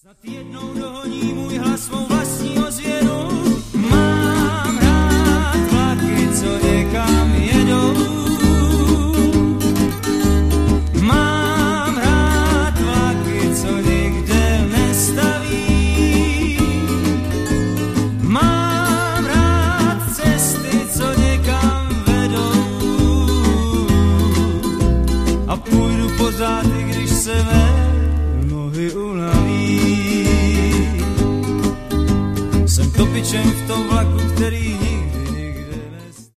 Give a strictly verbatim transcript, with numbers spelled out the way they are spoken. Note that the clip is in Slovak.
Snad jednou dohoní můj hlas svou vlastní ozvěnu. Mám rád vlaky, co někam jedou. Mám rád vlaky, co nikde nestaví. Mám rád cesty, co někam vedou. A půjdu pořád, i když se mé nohy unaví. Jsem topičem v tom vlaku, který